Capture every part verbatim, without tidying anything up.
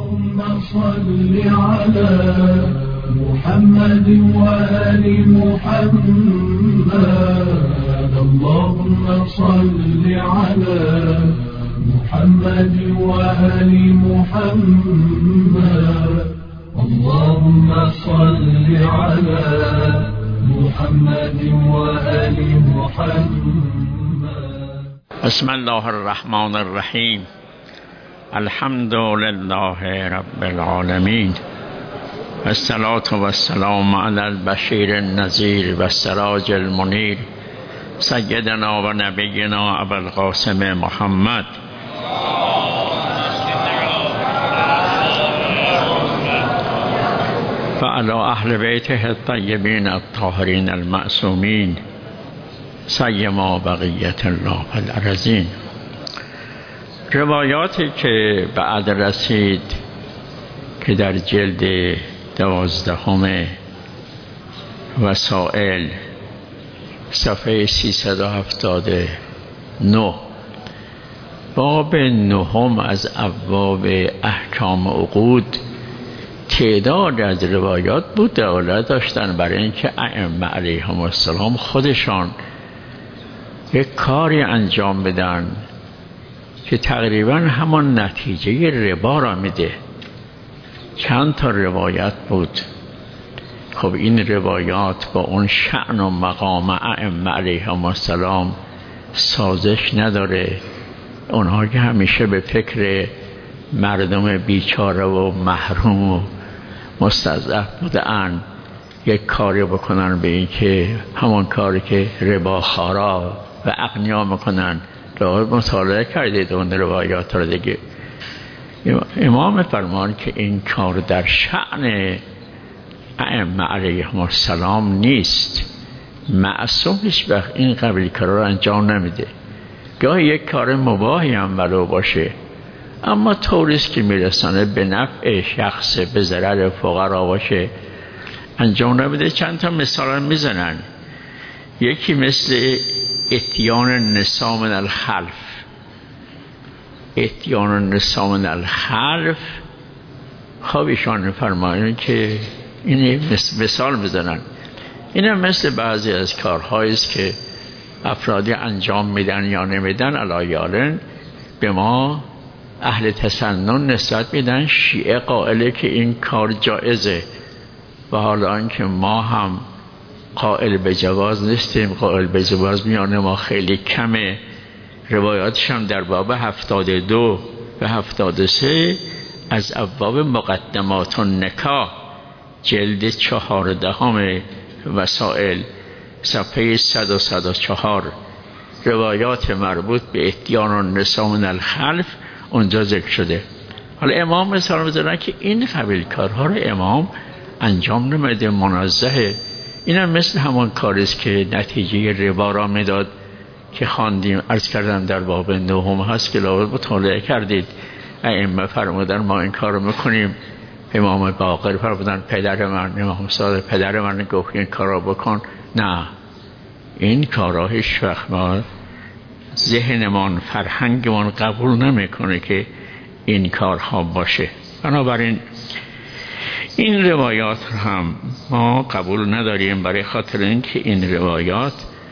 اللهم صل على محمد وآل محمد اللهم صل على محمد وآل محمد اللهم صل على محمد وآل محمد. بسم الله الرحمن الرحیم. الحمد لله رب العالمین. الصلاة والسلام علی البشیر النذیر و السراج المنیر سیدنا و نبینا ابوالقاسم محمد و علی اهل بیته الطیبین الطاهرین المعصومین سیما بقیت الله فی الارضین. روایاتی که بعد رسید که در جلد دوازدهم وسائل صفحه سیصد و هفتاد و نه، باب نهم از ابواب احکام عقود، تعداد از روایات بود دلالت داشتن برای اینکه ائمه علیهم السلام خودشان یک کاری انجام بدن که تقریبا همان نتیجه ربا را میده. چند تا روایت بود. خب این روایات با اون شأن و مقام ائمه علیهم السلام سازش نداره. اونها که همیشه به فکر مردم بیچاره و محروم و مستضعف بودن یک کاری بکنن به این که همان کاری که رباخوارا و اغنیا میکنن. راهی مطالعه کردید اون روایات را دیگه. امام فرمان که این کار در شأن ائمه علیهم السلام نیست، معصوم هیچ وقت این قبیل کارا را انجام نمیده. گاهی یک کار مباهی هم ولو باشه اما طوریست که میرسانه به نفع شخص به ضرر فقرا باشه انجام نمیده. چند تا مثال میزنن. یکی مثل اتیان النساء من الخلف. اتیان النساء من الخلف خب ایشان فرمایند که این مثال بزنن. این هم مثل بعضی از کارهایی است که افرادی انجام میدن یا نمیدن علایالن به ما اهل تسنن نسبت میدن. شیعه قائله که این کار جایزه و حالا اینکه ما هم قائل به جواز نیستیم. قائل به جواز میانه ما خیلی کمه. روایاتش هم در باب هفتاد و دو و هفتاد و سه از ابواب مقدمات النکاح جلد چهاردهم وسائل صفحه صد و صد و چهار روایات مربوط به اتیان النساء من الخلف اونجا ذکر شده. حالا امام مثال می‌زنه که این قبیل کارها رو امام انجام نمیده، منزهه. این هم مثل همان کاریست که نتیجه ربا را میداد که خواندیم، عرض کردم در باب نهم هست که لابد مطالعه کردید. ائمه فرمودن ما این کار رو میکنیم. امام باقر فرمودن پدر من، امام صادق پدر من گفت این کار رو بکن. نه، این کارها هیچ وقت ما ذهنمان فرهنگمان قبول نمیکنه که این کارها باشه. بنابراین این روایات هم ما قبول نداریم برای خاطر اینکه این روایات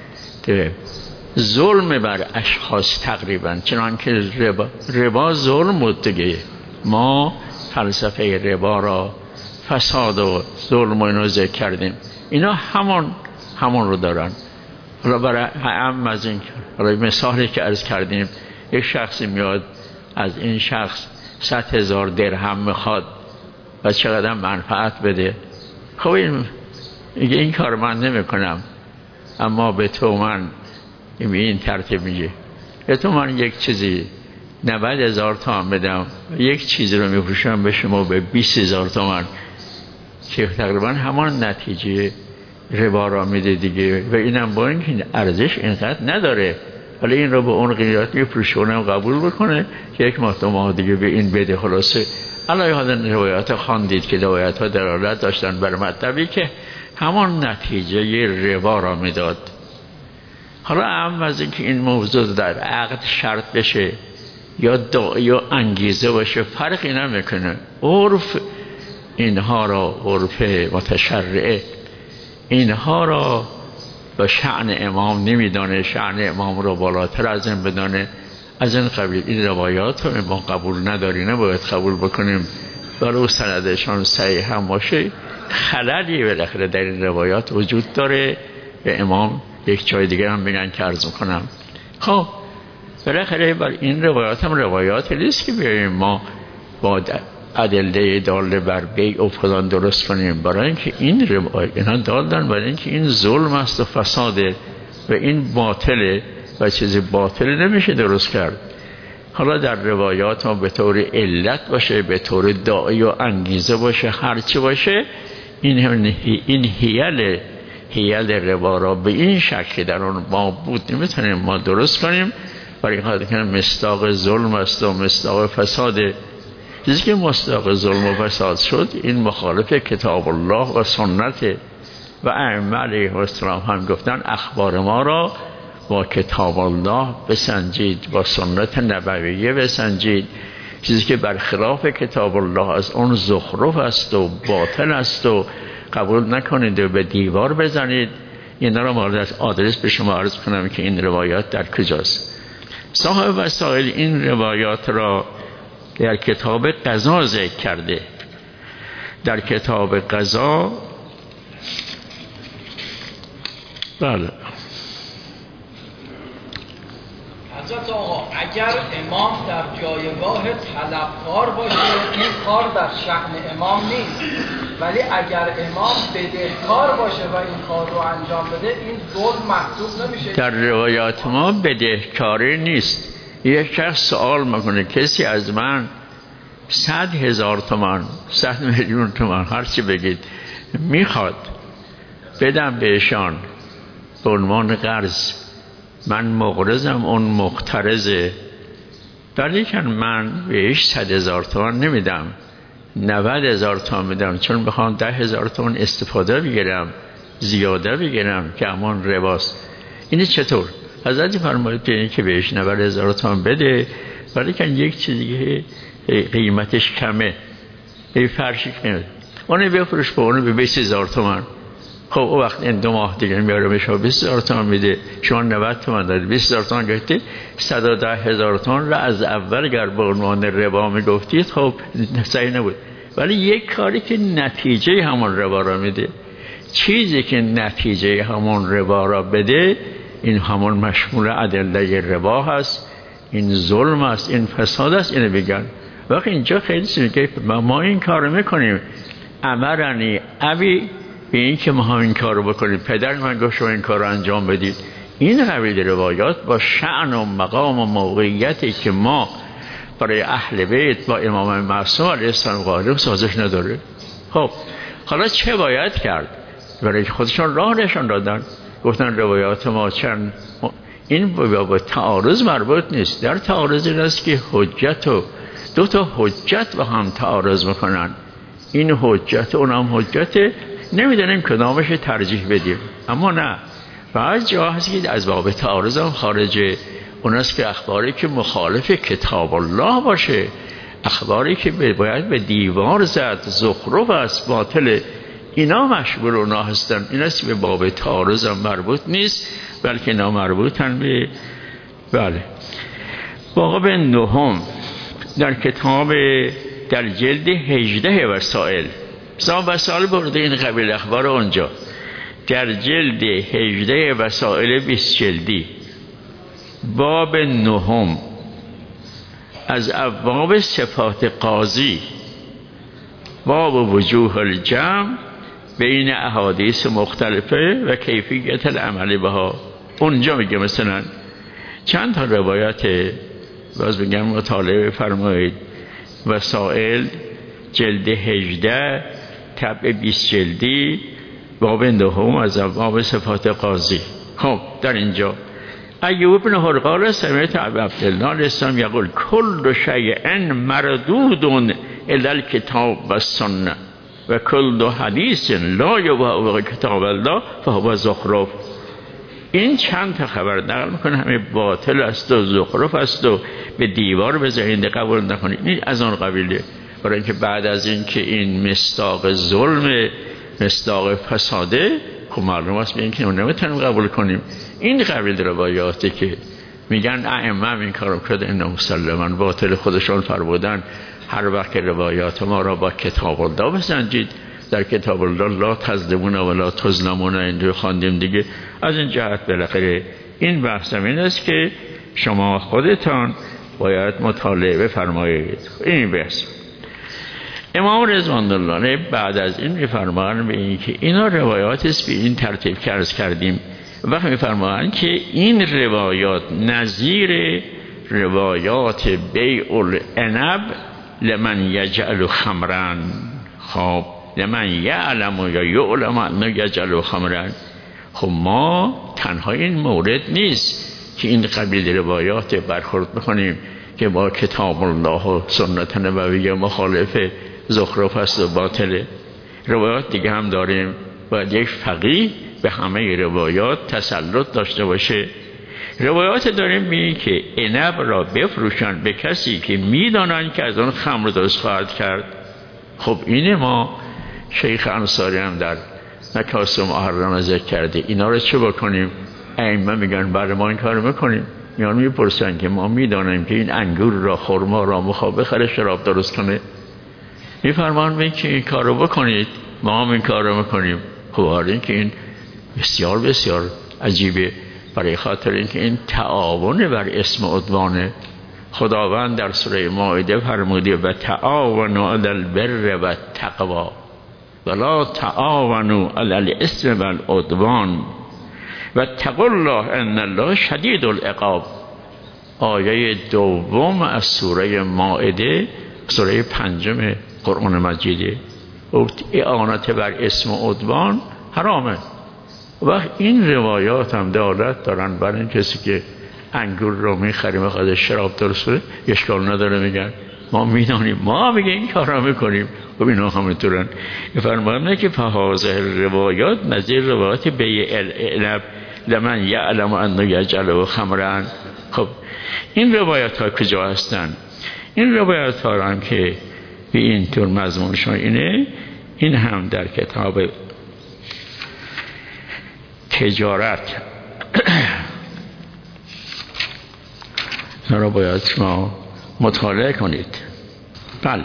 ظلم بر اشخاص تقریبا، چنانکه ربا, ربا ظلم بود دیگه. ما فلسفه ربا را فساد و ظلم و اینو ذکر کردیم. اینا همان همان رو دارن. حالا برای هم از این مثالی که عرض کردیم، یک شخصی میاد از این شخص صد هزار درهم میخواد و چقدر منفعت بده. خب این این کار من نمی کنم اما به تو من این ترتیب میگه به تو من یک چیزی نود هزار تومن بدم، یک چیزی رو میفروشم به شما به بیست هزار تومن، که تقریبا همان نتیجه ربا را میده دیگه. و اینم با اینکه ارزش اینقدر نداره ولی این رو به اون قیمت میفروشه، اونم قبول بکنه که یک ماه دو ماه دیگه به این بده. خلاصه علاوه حالا روایات خواندید که روایات ها دلالت داشتن بر مطلبی که همان نتیجه ربا را میداد. حالا اهم از اینکه این موضوع در عقد شرط بشه یا داعی یا انگیزه باشه فرقی نمیکنه. عرف اینها را، عرف متشرعه اینها را با شأن امام نمیدانه، شأن امام را بالاتر از این بدانه. از این قبیل این روایات رو ما قبول نداری، نباید قبول بکنیم برای سندشان صحیح هم باشه. خللی بالاخره در این روایات وجود داره. به امام یک جای دیگه هم بگن که عرض میکنم. خب بالاخره بر این روایات هم روایات نیست که بیاییم ما با ادله داله بر بیع و فلان درست کنیم. برای اینکه این روایات اینا دادن برای اینکه این ظلم است و فساده و این باطله و چیزی باطل نمیشه درست کرد. حالا در روایات ما به طور علت باشه، به طور داعی و انگیزه باشه، هرچی باشه، این این حیل حیل روا را به این شکل در اون ما بود نمیتونیم ما درست کنیم. برای این خاطر که مصداق ظلم است و مصداق فساده. چیزی که مصداق ظلم و فساد شد این مخالف کتاب الله و سنت و ائمه علیهم السلام هم گفتن اخبار ما را با کتاب الله بسنجید، با سنت نبویه بسنجید. چیزی که برخلاف کتاب الله از اون زخرف است و باطل است و قبول نکنید و به دیوار بزنید. اینا را مورد از آدرس به شما عرض کنم که این روایات در کجاست. صاحب وسائل این روایات را در کتاب قضا ذکر کرده. در کتاب قضا بله حضرت آقا اگر امام در جایگاه طلبکار باشه این کار در شأن امام نیست، ولی اگر امام بدهکار باشه و این کار رو انجام بده این ظلم محسوب نمیشه. در روایات ما بدهکاری نیست. یک شخص سوال میکنه کسی از من صد هزار تومان، صد میلیون تومان، هرچی بگید میخواد بدم بهشان به عنوان قرض، من مقرضم اون مقترضه، ولیکن من بهش صد هزار تومان نمیدم، نود هزار تومان میدم، چون بخوام ده هزار تومان استفاده بگیرم، زیاده بگیرم که امان رباست. این چطور؟ حضرت فرمایید که بهش نود هزار تومان بده، ولیکن یک چیزی قیمتش کمه، یه فرشی کنید اونو بفروش به اونو به بیست هزار تومان. خب او وقت این دو ماه دیگه میاره به شما بیست هزار تومان میده، شما نود تومان دادید، بیست هزار تومان گرفتی، صد و ده هزار تومان را از اول گر به عنوان ربا میگفتید خب صحیح نبود. ولی یک کاری که نتیجه همون ربا را میده، چیزی که نتیجه همون ربا را بده، این همون مشمول ادله ربا هست، این ظلم است، این فساد است. اینو بگن وقتی اینجا خیلی سیگه ما این کار رو میکنیم، امرنی ابی به این که ما این کار رو بکنیم، پدر من گفت شما این کار رو انجام بدید. این قبیل روایات با شأن و مقام و موقعیتی که ما برای اهل بیت با امام معصوم علیه السلام قائلیم سازش نداره. خب حالا چه باید کرد؟ برای خودشون راه نشان دادن، گفتن روایات ما چند این با تعارض مربوط نیست. در تعارض این است که حجت و دو تا حجت با هم تعارض میکنن، این حجت اون هم حجت، نمیدونیم کدامش ترجیح بدیم. اما نه، بعض جا هست که از باب تعارض هم خارجه، اون است که اخباری که مخالف کتاب الله باشه، اخباری که باید به دیوار زد، زخرف است، باطل، اینا مشغول اونا هستن. این است به باب تعارض هم مربوط نیست، بلکه اینا مربوطن به بله باب نهم در کتاب در جلد هجده وسائل. صاحب وسائل برده این قبیل اخبار اونجا در جلد هجده وسائل بیست جلدی، باب نهم از ابواب صفات قاضی، باب وجوه الجمع بین احادیث مختلفه و کیفیت العمل بها. اونجا میگه مثلا چند تا روایت باز بگم مطالعه فرمایید. وسائل جلد هجده طبع بیست جلدی، باب نهم از ابواب صفات قاضی. خب در اینجا ایوب بن هرقال سمعت ابا عبدالله الاسلام یقول کل شیء مردود الی الکتاب و السنه و کل حدیث لا یوافق کتاب الله فهو زخرف. این چند تا خبر نقل میکنه همه باطل است و زخرف است و به دیوار بزنید قبول نکنید. این از آن قبیله، برای اینکه بعد از این که این مصداق ظلم، مصداق فساده، خب معلوم است به این که نمیتونیم قبول کنیم. این قبیل روایاتی که میگن ائمه این کارو کرده اینا مسلماً باطل خودشون فرمودن. هر وقت روایات ما را با کتاب الله بسنجید، در کتاب الله لا تظلمون و لا تظلمون اینجا خواندیم دیگه. از این جهت بالاخره این بحث این است که شما خودتان باید مطالعه بفرمایید. این بحث امام رضوان الله بعد از این میفرمایند به این که اینا روایات است به این ترتیب که عرض کردیم. وقت میفرمایند که این روایات نظیر روایات بیع العنب لمن یجعل خمرن، خب لمن یعلم یا یعلم انه یجعل خمرن. خب ما تنها این مورد نیست که این قبیل روایات برخورد بکنیم که با کتاب الله و سنت نبویه مخالف زخرف است و باطله. روایات دیگه هم داریم. باید یک فقیه به همه روایات تسلط داشته باشه. روایات داریم میگه که عنب را بفروشن به کسی که میدانن که از اون خمر درست خواهد کرد. خب این ما شیخ انصاری هم در نکاس محرم ذکر کرده. اینا رو چه بکنیم؟ ائمه میگن برای ما این کار میکنیم. میان میپرسن که ما میدانیم که این انگور را، خرما را میخواد بخره شراب درست کنه، میفرمان میگه که این کار رو بکنید، ما هم این کار رو میکنیم. خب آره که این بسیار بسیار عجیبه، برای خاطر اینکه این تعاون بر اسم عدوانه. خداوند در سوره مائده فرموده و تعاونوا علی البر و التقوی ولا تعاونوا علی الاثم والعدوان واتقوا الله ان الله شدید العقاب. آیه دوم از سوره مائده، سوره پنجم قرآن مجیده. اعانت بر اسم عدوان حرامه. و این روایات هم دلالت دارن بر این کسی که انگور رو میخره میخواد شراب درست کنه اشکال نداره. میگن ما میدانیم، ما میگه این کارا میکنیم. خب اینا همینطورن. فرمودن که فهذه روایات نظیر روایات بیع العنب لمن یعلم انه یجعل خمرا. خب این روایات ها کجا هستن؟ این روایات ها هم که به این طور مضمونشون اینه، این هم در کتاب تجارت را باید شما مطالعه کنید. بله،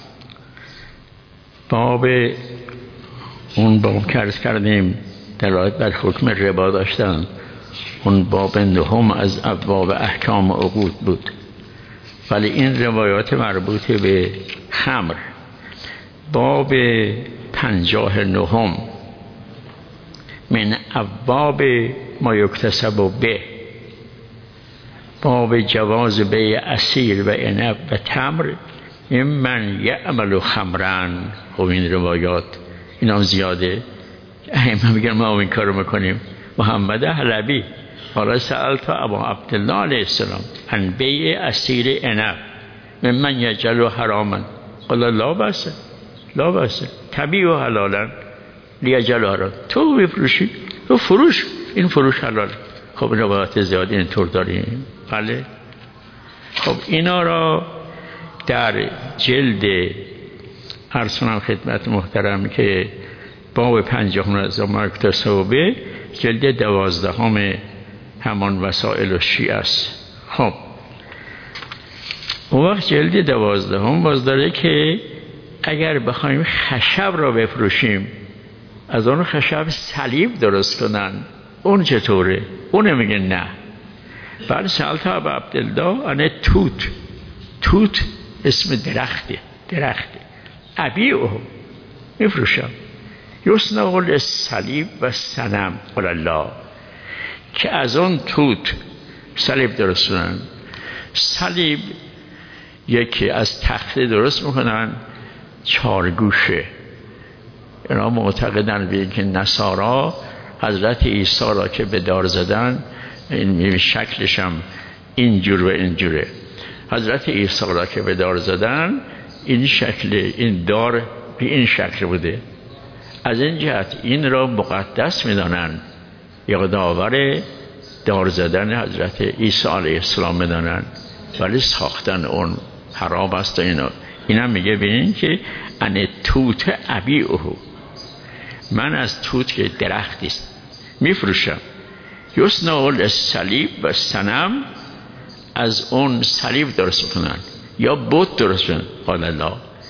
باب اون باب که عرض کردیم دلالت بر حکم ربا داشتن، اون باب نهم از ابواب احکام عقود بود. ولی این روایات مربوط به خمر، باب پنجاه نهم من ابواب ما یکتسب به، باب جواز بیع عصیر و عنب و تمر من یعمل خمرن. خب این روایات اینا زیاده. ائمه میگن ما این کارو میکنیم. محمد حلبی قال سألت ابا عبدالله علیه السلام عن بیع عصیر عنب من یجعل حراما قال لا بأس لا بأس تبیع حلالا لیجعل حراما. تو بفروشی، تو فروش، این فروش حلال. خب روایات زیادی اینطور داریم. بله. خب اینا را در جلد ارسنم خدمت محترم که باب پنجاه از مکتسبه، جلد دوازدهم همان وسائل و شیعه است. خب اون وقت جلد دوازدهم باز داره که اگر بخوایم خشب را بفروشیم، از اون خشب صلیب درست کنن، اون چطوره؟ اون میگه نه. بعد سألت ابا عبدالله عنه توت. توت اسم درخته، درخته ابیعه، میفروشم. یصنع الصلیب و صنم قال الله، که از اون توت صلیب درست کنن. صلیب یکی از تخته درست میکنن، چارگوشه. اینا معتقدن به اینکه نصارا حضرت عیسی را که به دار زدن، این شکلش هم اینجور و اینجوره. حضرت عیسی را که به دار زدن، این شکل، این دار به این شکل بوده. از این جهت این را مقدس میدانن. یادآور دار زدن حضرت عیسی علیه السلام بدانن، ولی ساختن اون حرام است. اینا اینا میگه ببینین که ان توت ابیعه، من از توت که درختی است میفروشم. یصنع الصلیب و صنم، از اون صلیب درست کنن یا بت درست کنن. قال الله،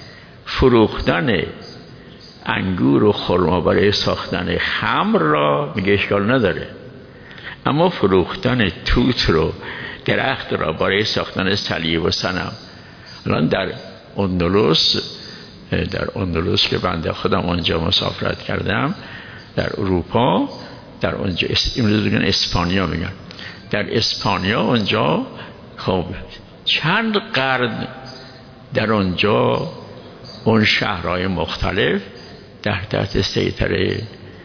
فروختن انگور و خرما برای ساختن خمر را میگه اشکال نداره، اما فروختن توت رو، درخت را برای ساختن صلیب و صنم. الان در اندلس، در اندلس که بنده خودم اونجا مسافرت کردم، در اروپا، در اونجا امروز میگن اسپانیا، میگن در اسپانیا اونجا خب چند قرن در اونجا اون شهرهای مختلف در تحت سیطره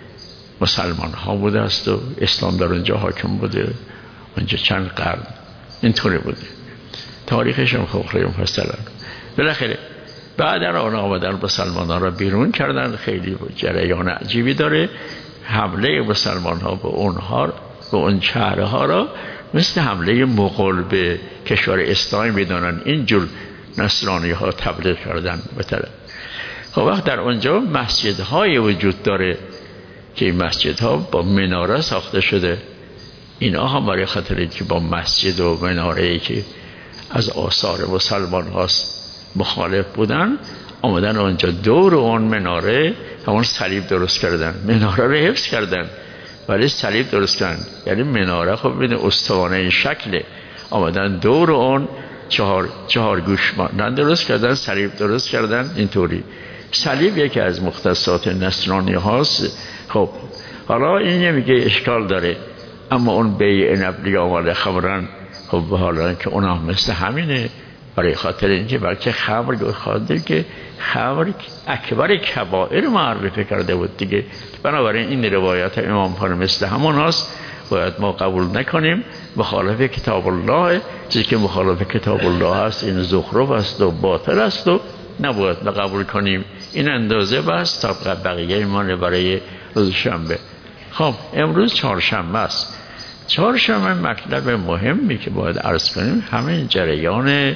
مسلمان ها بوده است و اسلام در اونجا حاکم بوده. اونجا چند قرن اینطوری بوده، تاریخش هم خب خیلی مفصله. بالاخره بعد در آن آمدن مسلمان ها را بیرون کردن. خیلی جریان عجیبی داره. حمله مسلمان ها به اونها، به اون شهرها را مثل حمله مغول به کشور اسلامی میدانن. اینجور نصرانی ها تبلیغ کردن به طرف. خب وقت در اونجا مسجدهای وجود داره که این مسجدها با مناره ساخته شده. اینا هم برای خاطر که با مسجد و مناره‌ای که از آثار مسلمان هاست مخالف بودن، آمدن اونجا دور اون مناره همون صلیب درست کردن. مناره رو حفظ کردن ولی صلیب درست کردن. یعنی مناره خب ببین استوانه شکله، آمدن دور اون چهار چهار گوش مانند درست کردن، صلیب درست کردن. اینطوری صلیب یکی از مختصات نصرانی هاست. خب حالا این نمیگه اشکال داره، اما اون بیع نبلی آماده خبرن، خب حالا که اون هم مثل همینه، برای خاطر اینکه بلکه خمر خاطر که خمر اکبر کبائر معرفی کرده بود دیگه. بنابراین این روایت امام خانم مثل همون هست، باید ما قبول نکنیم. مخالف کتاب الله، چیزی که مخالف کتاب الله هست این زخرف است و باطل است و نباید قبول کنیم. این اندازه بس طبق بقیه ایمان برای روز شنبه. خب امروز چهارشنبه است. چهارشنبه مطلب مهمی که باید عرض کنیم همین جریان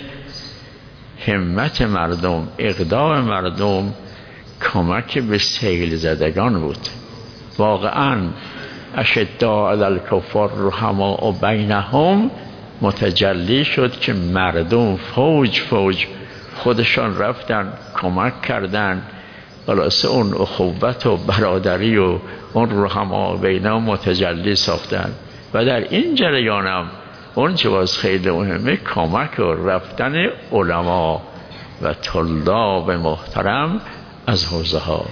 همت مردم، اقدام مردم، کمک به سیل زدگان بود. واقعا اشداء علی الکفار رحماء بینهم متجلی شد که مردم فوج فوج خودشان رفتن کمک کردن. خلاصه اون اخوت و برادری و اون رحماء بینهم متجلی ساختن. و در این جریان هم اون چه باز خیلی مهمه، کمک و رفتن علما و طلاب محترم از حوزه ها،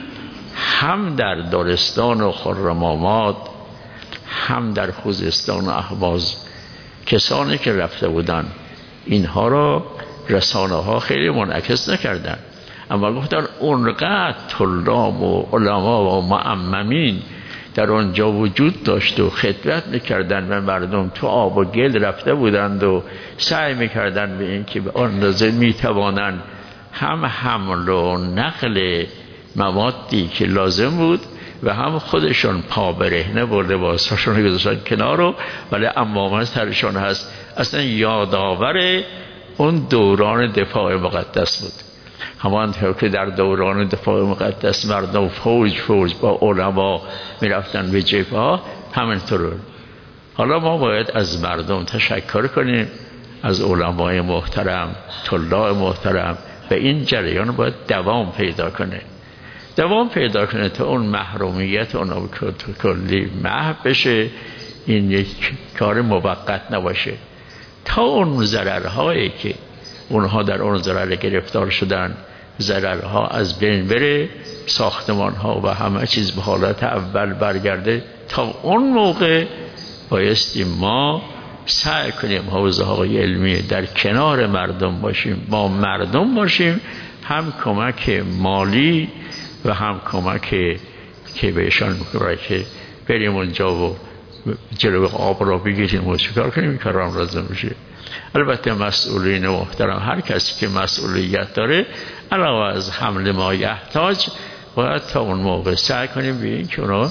هم در دارستان و خرم‌آباد، هم در خوزستان و اهواز. کسانی که رفته بودن اینها را رسانه ها خیلی منعکس نکردن، اما گفتن اونقدر طلاب و علما و معممین در آنجا وجود داشت و خدمت میکردن و مردم تو آب و گل رفته بودند و سعی میکردن به این که به اندازه میتوانند هم حمل و نقل موادی که لازم بود و هم خودشون پا برهنه و لباساشون گذاشتن کنار رو، ولی امامه سرشون هست. اصلا یادآور اون دوران دفاع مقدس بود. همانطور که در دوران دفاع مقدس مردم فوج فوج با علما میرفتن به جبهه، همینطور. حالا ما باید از مردم تشکر کنیم، از علمای محترم، طلاب محترم، و این جریان باید دوام پیدا کنه، دوام پیدا کنه تا اون محرومیت اون کلی محو بشه. این یک کار موقت نباشه تا اون ضررهایی که اونها در اون ضرر گرفتار شدن، ضررها از بین بره، ساختمانها و همه چیز به حالت اول برگرده. تا اون موقع بایستی ما سعی کنیم حوزه های علمی در کنار مردم باشیم، با مردم باشیم، هم کمک مالی و هم کمک که بهشان میکنه که بریم اونجا و جلو آب را بگیریم و چکار کنیم کارام لازم میشه. البته مسئولین محترم، هر کسی که مسئولیت داره علاوه از حمل ما یحتاج، باید تا اون موقع سعی کنیم به این که اونا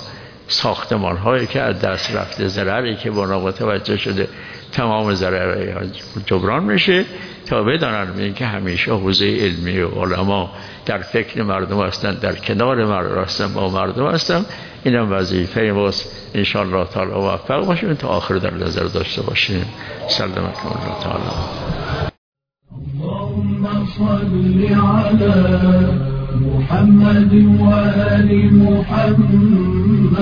ساختمان هایی که از دست رفته، ضرری که با متوجه شده تمام ضرر جبران میشه، تا بدانن که همیشه حوزه علمی و علما در فکر مردم هستند، در کنار مردم هستند، با مردم هستند. اینم وظیفه ماست. ان شاء الله تعالی موفق باشیم تا آخر در نظر داشته باشیم. سلامت الله تعالی. اللهم صل على محمد وآل محمد.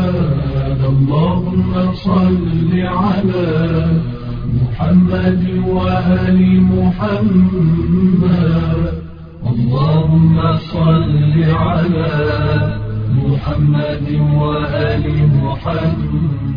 اللهم صل على محمد وآل محمد. اللهم صل على محمد وآل محمد.